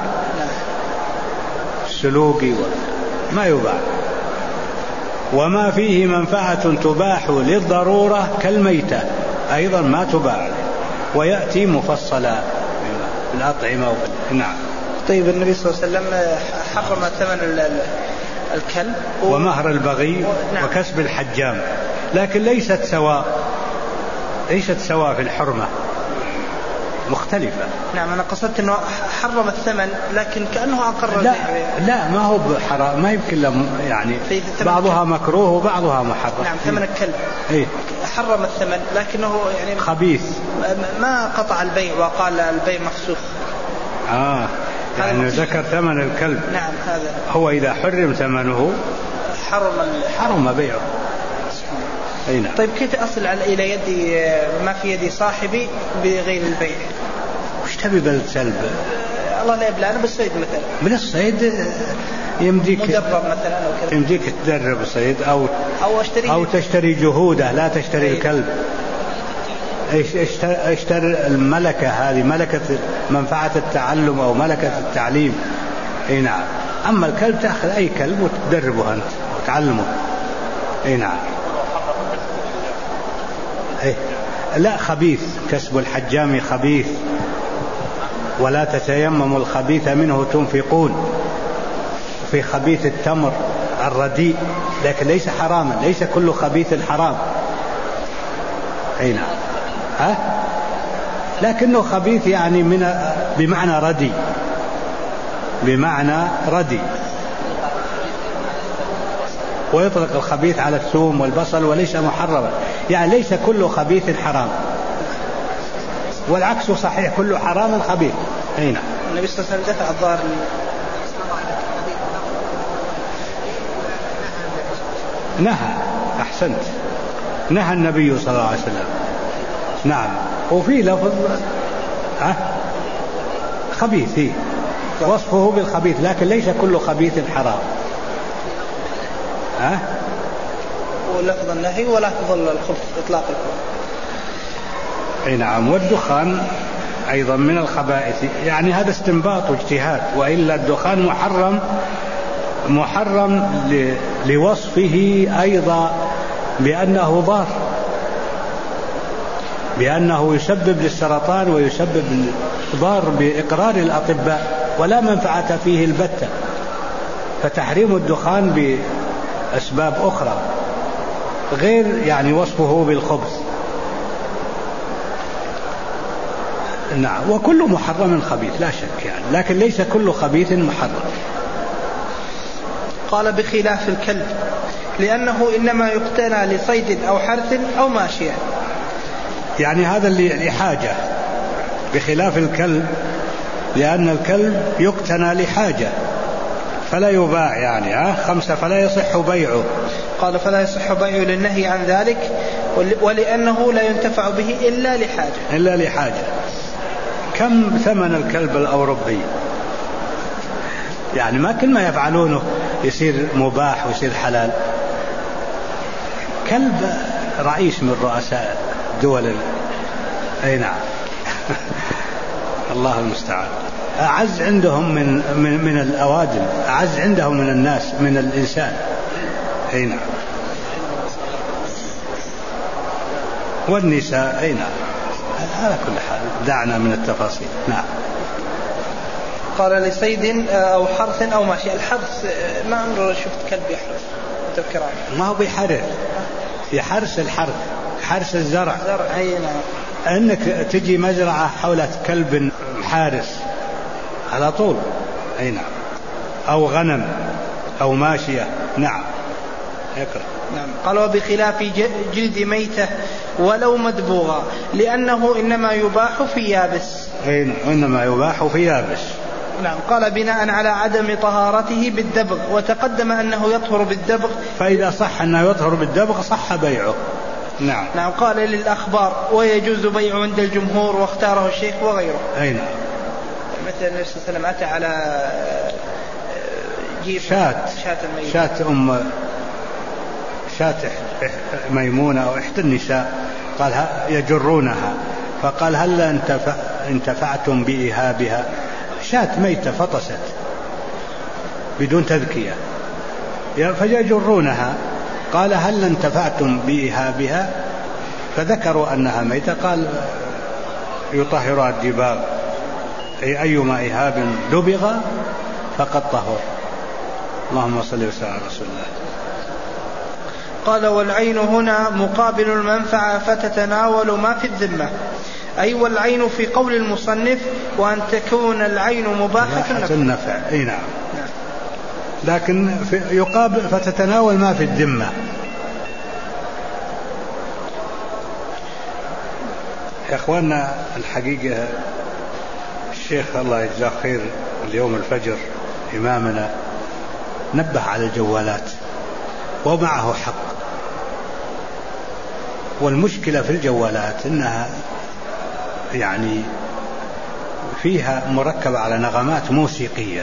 السلوقي ما يباع. وما فيه منفعة تباح للضرورة كالميتة أيضا ما تباع، ويأتي مفصلا بالأطعمة. نعم. طيب النبي صلى الله عليه وسلم حرم ثمن الكلب و... ومهر البغي و... نعم. وكسب الحجام، لكن ليست سواء ليست سواء في الحرمة. مختلفة. نعم أنا قصدت أنه حرم الثمن لكن كأنه أقر. لا لا ما هو بحرام، ما يمكن يعني بعضها مكروه وبعضها محرم. نعم ثمن الكلب إيه؟ حرم الثمن لكنه يعني خبيث، ما قطع البيع وقال البيع مفسوخ. آه يعني ذكر ثمن الكلب. نعم هذا هو إذا حرم ثمنه حرم حرم بيعه. أي نعم. طيب كيف أصل إلى يدي ما في يدي صاحبي بغير البيع؟ وش تبي بالسلب؟ الله لا يبلى، أنا بالصيد مثلا. من الصيد يمديك مدرب مثلا أو كذا. يمديك تدرب الصيد أو أو أشتري أو تشتري جهوده، لا تشتري أي. الكلب. اشتري الملكة هذه، ملكة منفعة التعلم أو ملكة التعليم. أي نعم. أما الكلب تأخذ أي كلب وتدربه أنت وتعلمه. أي نعم. أي لا خبيث، كسب الحجام خبيث، ولا تتيمموا الخبيث منه تنفقون. في خبيث التمر الرديء لكن ليس حراما، ليس كل خبيث حرام. أي نعم. ها؟ لكنه خبيث يعني من بمعنى ردي، بمعنى ردي. ويطلق الخبيث على الثوم والبصل وليس محرما، يعني ليس كل خبيث حرام، والعكس صحيح، كل حرام خبيث. أي نعم. النبي صلى الله عليه وسلم دفع الضار. نهى، أحسنت، نهى النبي صلى الله عليه وسلم. نعم. وفي لفظ أه؟ خبيث، وصفه بالخبيث، لكن ليس كل خبيث حرام. أه؟ ولفظ النهي ولفظ الخبث إطلاق الخبث. أي نعم. والدخان أيضا من الخبائث، يعني هذا استنباط واجتهاد، وإلا الدخان محرم محرم لوصفه أيضا بأنه ضار، بأنه يسبب للسرطان ويسبب ضار بإقرار الأطباء، ولا منفعة فيه البتة. فتحريم الدخان بأسباب أخرى غير يعني وصفه بالخبث. نعم. وكل محرم خبيث لا شك يعني، لكن ليس كل خبيث محرم. قال بخلاف الكلب لأنه إنما يقتنى لصيد أو حرث أو ماشية، يعني هذا اللي لحاجة. بخلاف الكلب لأن الكلب يقتنى لحاجة فلا يباع، يعني ها خمسة فلا يصح بيعه. قال فلا يصح بيعه للنهي عن ذلك، ولأنه لا ينتفع به إلا لحاجة. إلا لحاجة. كم ثمن الكلب الأوروبي؟ يعني ما كل ما يفعلونه يصير مباح ويصير حلال. كلب رئيس من رؤساء دول. أي نعم. الله المستعان. أعز عندهم من, من, من الأوادم، أعز عندهم من الناس، من الإنسان. أي نعم. والنساء. أي نعم. على كل حال دعنا من التفاصيل. نعم. قال لصيد أو حرث أو ماشي. الحرث ما عمره شفت كلب يحرث تذكران. ما هو بيحرث، يحرث الحرث، حرث الزرع. زرع. أي نعم. أنك تجي مزرعة حولت كلب حارس على طول. أي نعم. أو غنم أو ماشية. نعم. اقرأ. نعم. قال وبخلاف جلد ميتة ولو مدبوغا لأنه إنما يباح في يابس. أي نعم. إنما يباح في يابس. نعم. قال بناء على عدم طهارته بالدبغ، وتقدم أنه يطهر بالدبغ، فإذا صح أنه يطهر بالدبغ صح بيعه. نعم. نعم. قال للأخبار ويجوز بيعه عند الجمهور واختاره الشيخ وغيره. أي نعم. مثل النبي صلى الله عليه وسلم أتى على جيب شاة شاة أم شاة ميمونة أو إحدى النساء، قال يجرونها، فقال هل انتفعتم بإهابها؟ شاة ميتة فطست بدون تذكية، فيجرونها، قال هل انتفعتم بإهابها؟ فذكروا أنها ميتة، قال يطهرها الدباغ، أي أيما إهاب دبغ فقد طهر. اللهم صل وسلم على رسول الله. قال والعين هنا مقابل المنفعة فتتناول ما في الذمة، أي والعين في قول المصنف وأن تكون العين مباحة النفع. أي نعم. لكن يقابل فتتناول ما في الذمة. يا أخواننا الحقيقة الشيخ الله يجزاه خير اليوم الفجر إمامنا نبه على الجوالات ومعه حق. والمشكلة في الجوالات إنها يعني فيها مركبة على نغمات موسيقية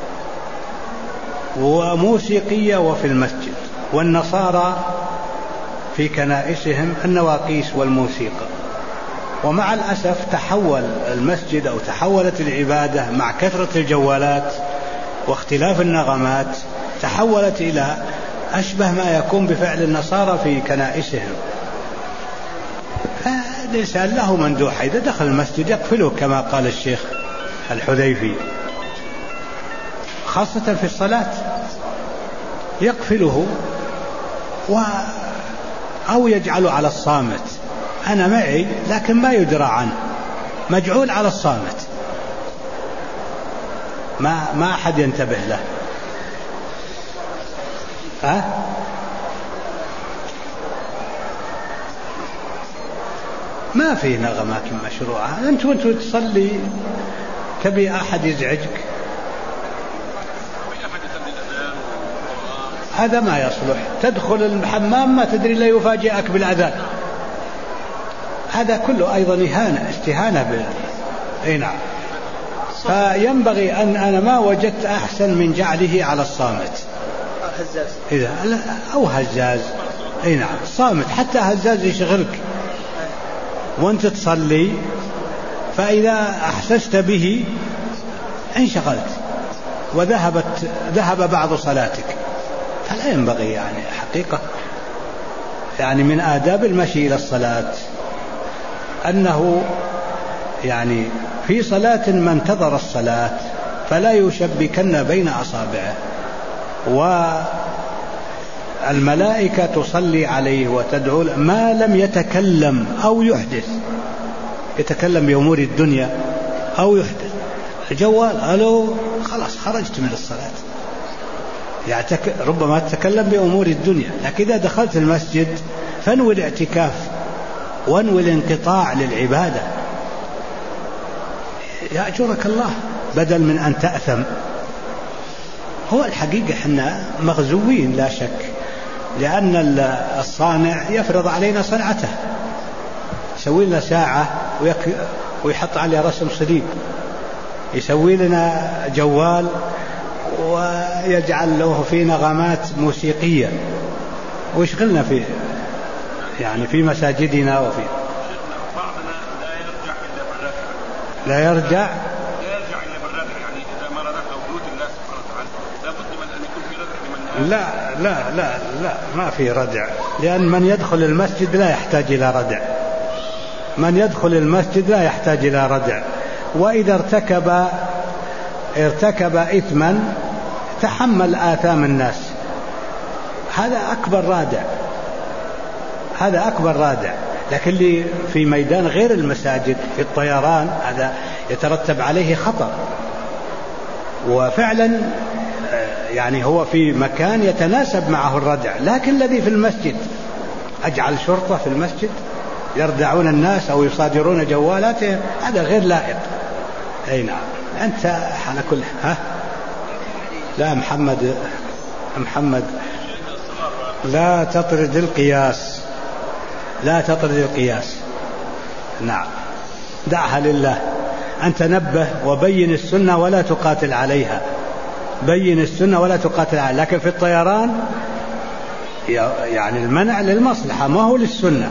وموسيقية وفي المسجد، والنصارى في كنائسهم النواقيس والموسيقى. ومع الأسف تحول المسجد أو تحولت العبادة مع كثرة الجوالات واختلاف النغمات تحولت إلى أشبه ما يكون بفعل النصارى في كنائسهم. فالإنسان له مندوحة إذا دخل المسجد يقفله كما قال الشيخ الحذيفي، خاصة في الصلاة يقفله و أو يجعله على الصامت. أنا معي لكن ما يدرى عنه، مجعول على الصامت، ما ما أحد ينتبه له. أه؟ ما في نغمات مشروعة. أنت وأنت تصلي تبي أحد يزعجك، هذا ما يصلح. تدخل الحمام ما تدري لا يفاجئك بالأذان، هذا كله أيضا إهانة استهانة بال... أي نعم. فينبغي أن أنا ما وجدت أحسن من جعله على الصامت إذا أو هزاز. أي نعم صامت، حتى هزاز يشغلك وأنت تصلي، فإذا أحسست به انشغلت وذهبت ذهب بعض صلاتك. فلا ينبغي يعني حقيقة يعني من آداب المشي إلى الصلاة أنه يعني في صلاة من انتظر الصلاة فلا يشبكن بين أصابعه، والملائكة تصلي عليه وتدعو ما لم يتكلم أو يحدث، يتكلم بأمور الدنيا أو يحدث. الجوال ألو خلاص خرجت من الصلاة، يعني ربما تتكلم بأمور الدنيا. لكن إذا دخلت المسجد فانوي الاعتكاف وانوي الانقطاع للعبادة يأجرك الله بدل من أن تأثم. هو الحقيقة احنا مغزوين لا شك، لأن الصانع يفرض علينا صنعته، يسوي لنا ساعة ويحط عليها رسم صليب، يسوي لنا جوال ويجعل له في نغمات موسيقية ويشغلنا في يعني في مساجدنا. وفي لا يرجع لا يرجع إلى بالرادع، يعني إذا ما ردته بيوت الله سبحانه وتعالى لابد من أن يكون في ردع لمن لا لا لا لا ما في ردع، لأن من يدخل المسجد لا يحتاج إلى ردع، من يدخل المسجد لا يحتاج إلى ردع. وإذا ارتكب ارتكب إثما تحمل آثام الناس، هذا أكبر رادع، هذا أكبر رادع. لكن اللي في ميدان غير المساجد في الطيران هذا يترتب عليه خطر، وفعلا يعني هو في مكان يتناسب معه الردع. لكن الذي في المسجد أجعل شرطة في المسجد يردعون الناس أو يصادرون جوالاتهم، هذا غير لائق. أي نعم. أنت على كل ها لا محمد محمد لا تطرد القياس، لا تطرد القياس. نعم دعها لله. أنت نبه وبين السنة ولا تقاتل عليها، بين السنة ولا تقاتل عليها. لكن في الطيران يعني المنع للمصلحة ما هو للسنة.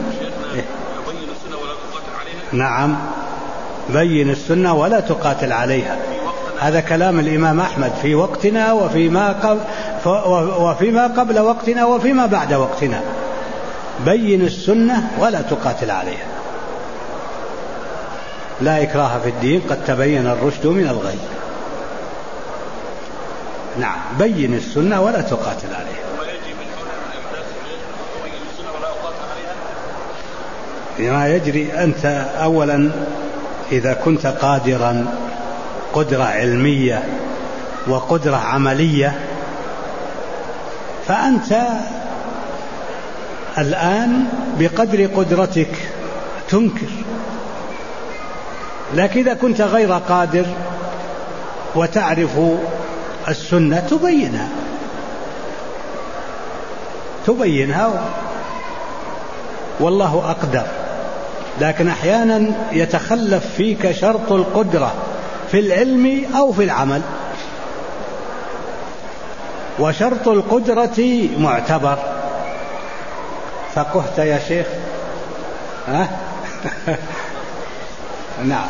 نعم بين السنة ولا تقاتل عليها، هذا كلام الإمام أحمد في وقتنا وفيما قبل وفيما قبل وقتنا وفيما بعد وقتنا. بين السنة ولا تقاتل عليها، لا إكراه في الدين قد تبين الرشد من الغي. نعم بين السنة ولا تقاتل عليها. ما يجري. أنت أولا إذا كنت قادرا قدرة علمية وقدرة عملية فأنت الآن بقدر قدرتك تنكر، لكن إذا كنت غير قادر وتعرف السنة تبينها تبينها والله أقدر. لكن أحيانا يتخلف فيك شرط القدرة في العلم أو في العمل، وشرط القدرة معتبر. فقهت يا شيخ؟ ها؟ نعم.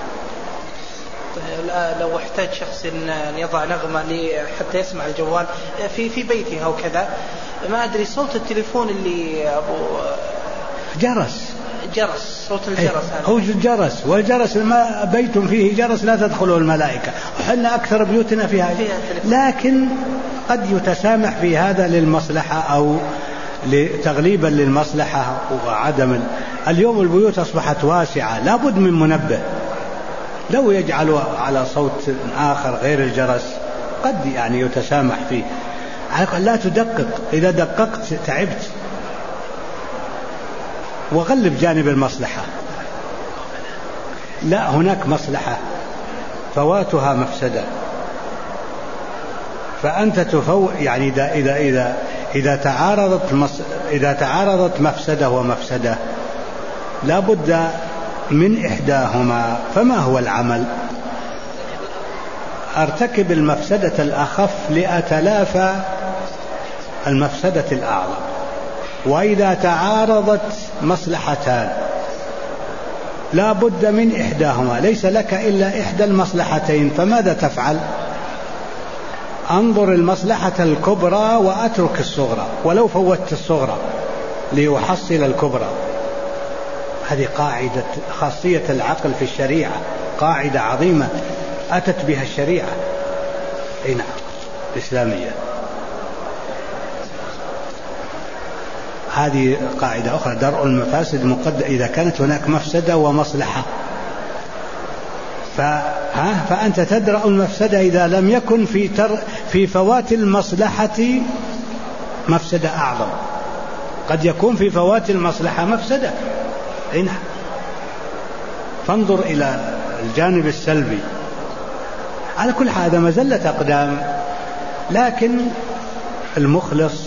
لو احتاج شخص أن يضع نغمة حتى يسمع الجوال في في بيته أو كذا، ما أدري صوت التليفون اللي أبو جرس جرس صوت الجرس هذا هو جرس، والجرس ما بيت فيه جرس لا تدخله الملائكة، وحنا أكثر بيوتنا فيها، لكن قد يتسامح في هذا للمصلحة أو تغليبا للمصلحة وعدم. اليوم البيوت أصبحت واسعة، لا بد من منبه، لو يجعل على صوت آخر غير الجرس قد يعني يتسامح فيه. لا تدقق، إذا دققت تعبت. وغلب جانب المصلحة. لا، هناك مصلحة فواتها مفسدة، فأنت تفو يعني إذا إذا إذا إذا تعارضت مص... إذا تعارضت مفسدة ومفسدة لا بد من إحداهما، فما هو العمل؟ أرتكب المفسدة الأخف لأتلافى المفسدة الأعظم. وإذا تعارضت مصلحتان لا بد من إحداهما، ليس لك إلا إحدى المصلحتين، فماذا تفعل؟ أنظر المصلحة الكبرى وأترك الصغرى، ولو فوتت الصغرى ليحصل الكبرى. هذه قاعدة خاصية العقل في الشريعة، قاعدة عظيمة أتت بها الشريعة هنا الإسلامية. هذه قاعدة أخرى، درء المفاسد مقدم إذا كانت هناك مفسدة ومصلحة. فها فأنت تدرأ المفسدة إذا لم يكن في, تر في فوات المصلحة مفسدة أعظم. قد يكون في فوات المصلحة مفسدة، هنا فانظر إلى الجانب السلبي. على كل حال هذا مزلة أقدام، لكن المخلص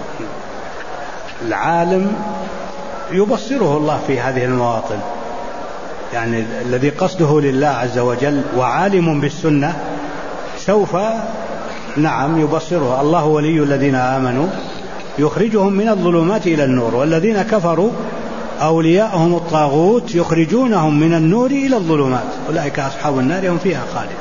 العالم يبصره الله في هذه المواطن، يعني الذي قصده لله عز وجل وعالم بالسنة سوف نعم يبصره. الله ولي الذين آمنوا يخرجهم من الظلمات إلى النور، والذين كفروا أولياءهم الطاغوت يخرجونهم من النور إلى الظلمات، أولئك أصحاب النار هم فيها خالدون.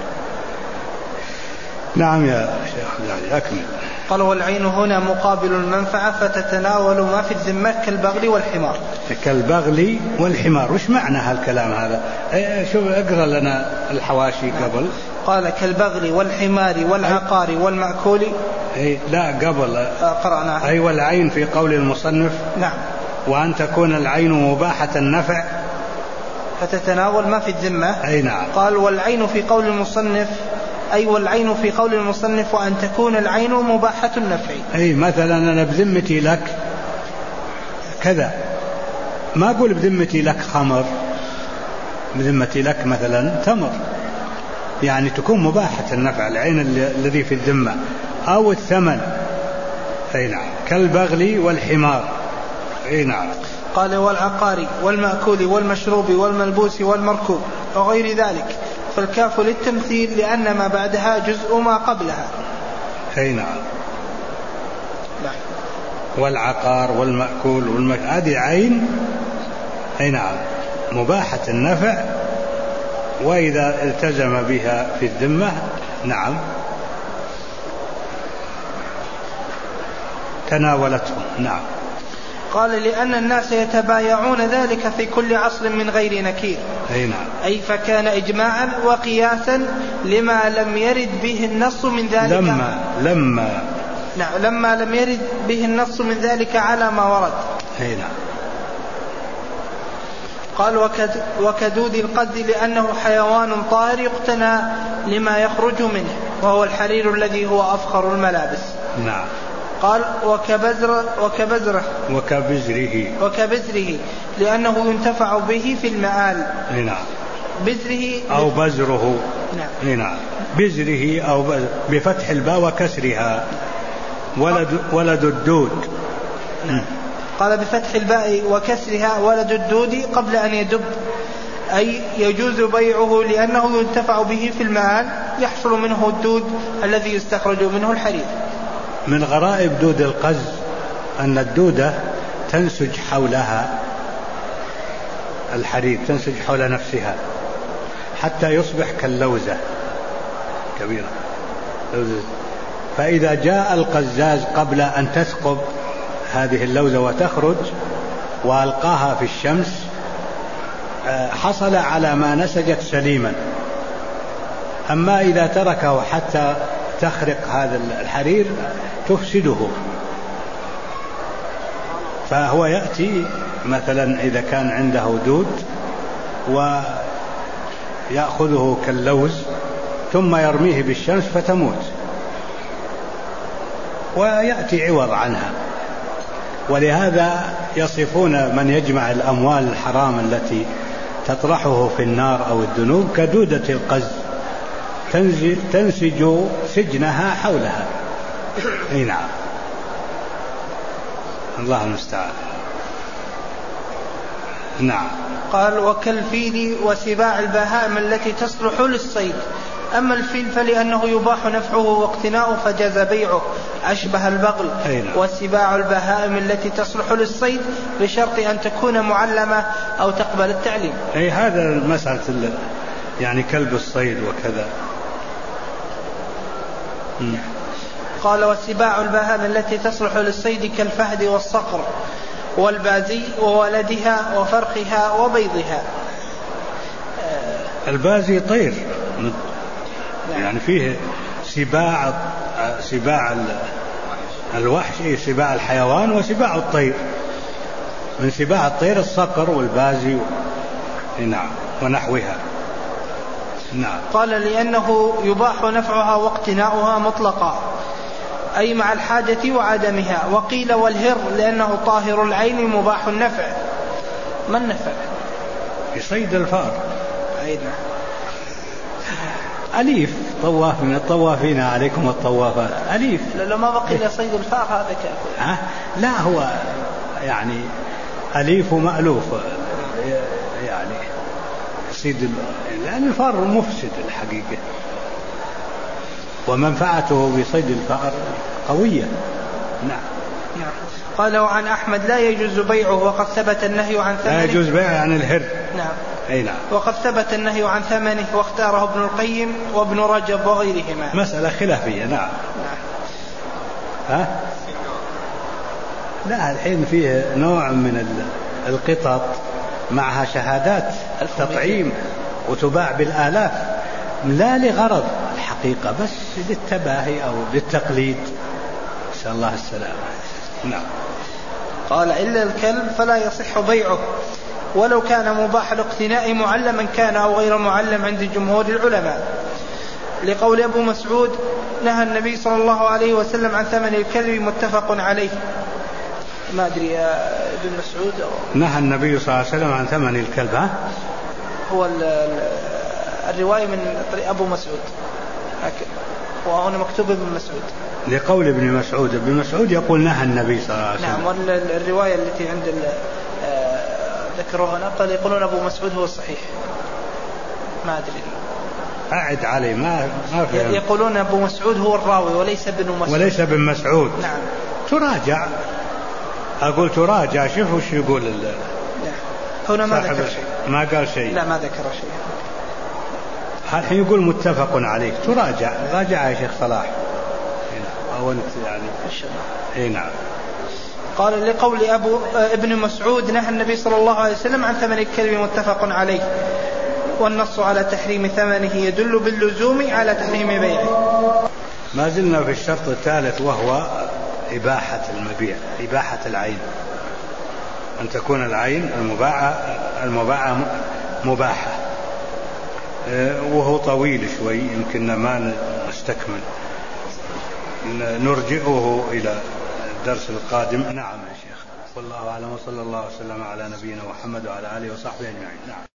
نعم يا شيخ أكمل. قال والعين هنا مقابل المنفعة فتتناول ما في الذمة كالبغل والحمار. كالبغل والحمار، وش معنى هالكلام هذا؟ شوف اقرأ لنا الحواشي قبل. قال كالبغل والحمار والعقار والمأكول. أي لا قبل قرأنا. أي والعين في قول المصنف. نعم. وأن تكون العين مباحة النفع فتتناول ما في الذمة. أي نعم. قال والعين في قول المصنف أي والعين في قول المصنف وأن تكون العين مباحة النفع. أي مثلا أنا بذمتي لك كذا، ما أقول بذمتي لك خمر، بذمتي لك مثلا تمر، يعني تكون مباحة النفع العين الذي في الذمة أو الثمن. أي نعم. كالبغل والحمار. أي نعم. قال والعقار والمأكول والمشروب والملبوس والمركوب وغير ذلك، فالكاف للتمثيل لأن ما بعدها جزء ما قبلها. أي نعم. والعقار والمأكول والمك... هذه عين أي نعم مباحة النفع، وإذا التزم بها في الذمة نعم تناولتهم. نعم. قال لأن الناس يتبايعون ذلك في كل عصر من غير نكير. أي نعم. أي فكان إجماعا وقياسا لما لم يرد به النص من ذلك. لما لما نعم لما لم يرد به النص من ذلك على ما ورد. أي نعم. قال وكدود القز لأنه حيوان طائر يقتنى لما يخرج منه وهو الحرير الذي هو أفخر الملابس. نعم. قال وكبزر وكبزره وكبزره وكبزره لأنه ينتفع به في المآل. نعم. بزره أو بزره. نعم. نعم. بزره أو بزر بفتح الباء وكسرها. ولد ولد الدود. نعم. قال بفتح الباء وكسرها ولد الدود قبل أن يدب، أي يجوز بيعه لأنه ينتفع به في المآل يحصل منه الدود الذي يستخرج منه الحرير. من غرائب دود القز أن الدودة تنسج حولها الحرير، تنسج حول نفسها حتى يصبح كاللوزة كبيرة. فإذا جاء القزاز قبل أن تثقب هذه اللوزة وتخرج وألقاها في الشمس حصل على ما نسجت سليما. أما إذا تركه حتى تخرق هذا الحرير تفسده. فهو يأتي مثلا إذا كان عنده دود ويأخذه كاللوز ثم يرميه بالشمس فتموت ويأتي عوض عنها. ولهذا يصفون من يجمع الأموال الحرام التي تطرحه في النار أو الذنوب كدودة القز تنسج سجنها حولها. اي نعم. الله المستعان. نعم. قال وكالفيل وسباع البهائم التي تصلح للصيد. أما الفيل فلأنه يباح نفعه واقتناؤه فجاز بيعه أشبه البغل. والسباع البهائم التي تصلح للصيد بشرط أن تكون معلمة أو تقبل التعليم. أي هذا المسألة يعني كلب الصيد وكذا. م. قال والسباع البهائم التي تصلح للصيد كالفهد والصقر والبازي وولدها وفرخها وبيضها. البازي طير يعني فيه سباع سباع الوحش، سباع الحيوان وسباع الطير. من سباع الطير الصقر والبازي نعم ونحوها. نعم. قال لأنه يباح نفعها واقتناؤها مطلقا أي مع الحاجة وعدمها. وقيل والهر لأنه طاهر العين مباح النفع. ما النفع؟ يصيد الفار. أي نعم. أليف طواف من الطوافين عليكم الطوافات أليف. لا ما بقي إلا صيد الفار هذا كافر. ها؟ لا هو يعني أليف ومألوف يعني صيد، لأن الفار مفسد الحقيقة ومنفعته بصيد الفار قوية. نعم. نعم. قال وعن أحمد لا يجوز بيعه وقد ثبت النهي عن ثمنه. لا يجوز بيعه عن الهر. نعم. أي نعم. وقد ثبت النهي عن ثمنه واختاره ابن القيم وابن رجب وغيرهما. مسألة خلافية. نعم. نعم. ها؟ لا الحين فيه نوع من القطط معها شهادات التطعيم وتباع بالآلاف لا لغرض الحقيقة بس للتباهي أو للتقليد. نسأل الله السلامة. نعم. قال إلا الكلب فلا يصح بيعه ولو كان مباح الاقتناء معلما كان أو غير معلم عند جمهور العلماء، لقول أبو مسعود نهى النبي صلى الله عليه وسلم عن ثمن الكلب متفق عليه. ما أدري يا ابن مسعود أو... نهى النبي صلى الله عليه وسلم عن ثمن الكلب. ها؟ هو الرواية من أبو مسعود وهنا مكتوب ابن مسعود. لقول ابن مسعود. ابن مسعود يقول نهى النبي صلى الله عليه وسلم. نعم. والرواية التي عند ذكروها نقل يقولون أبو مسعود هو الصحيح. ما أدري. أعد علي ما ما فهم. يقولون أبو مسعود هو الراوي وليس ابن مسعود. وليس ابن مسعود. نعم. تراجع. أقول تراجع شوف وش يقول ال... هنا ما ذكر شيء. ما قال شيء. لا ما ذكر شيء. الحين يقول متفق عليه. تراجع. راجع يا شيخ صلاح. أو أنت يعني. إن شاء الله. إيه نعم. قال لقول أبو ابن مسعود نهى النبي صلى الله عليه وسلم عن ثمن الكلب متفق عليه، والنص على تحريم ثمنه يدل باللزوم على تحريم بيعه. ما زلنا في الشرط الثالث وهو إباحة المبيع، إباحة العين. أن تكون العين المباعة المباعة مباحة، وهو طويل شوي يمكن ما نستكمل، نرجئه إلى الدرس القادم. نعم يا شيخ، والله أعلم، وصلى الله وسلم على نبينا محمد وعلى آله وصحبه أجمعين. نعم.